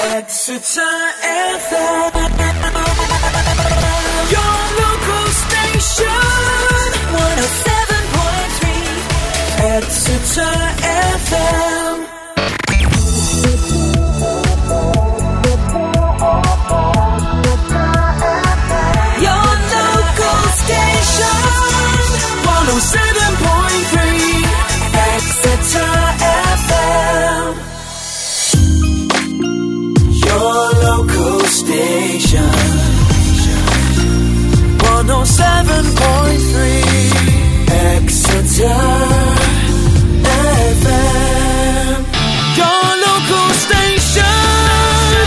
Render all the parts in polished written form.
Exeter FM, your local station, 107.3, Exeter FM. Your local station, 107.3, Exeter FM. Your local station, 107.3, Exeter FM. Your local station,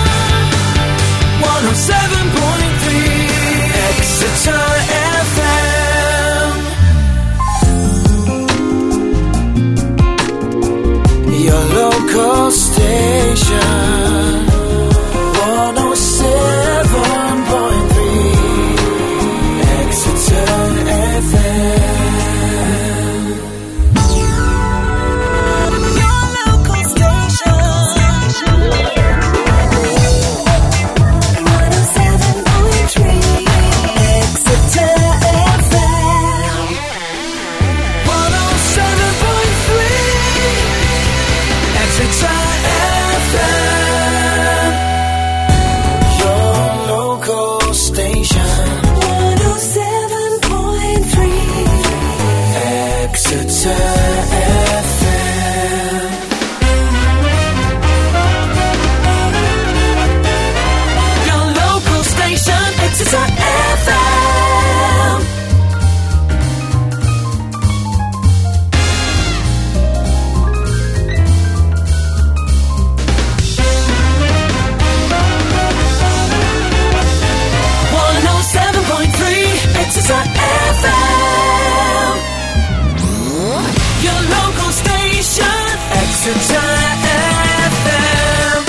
107.3, Exeter FM. Your local station, 107.3, Exeter FM. Your local station, 107.3, Exeter FM. 107.3, Exeter FM. Your local station, 107.3, Exeter FM. Your local station, Exeter FM. Exeter FM. Your local station, Exeter FM.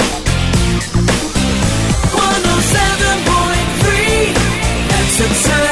107.3, Exeter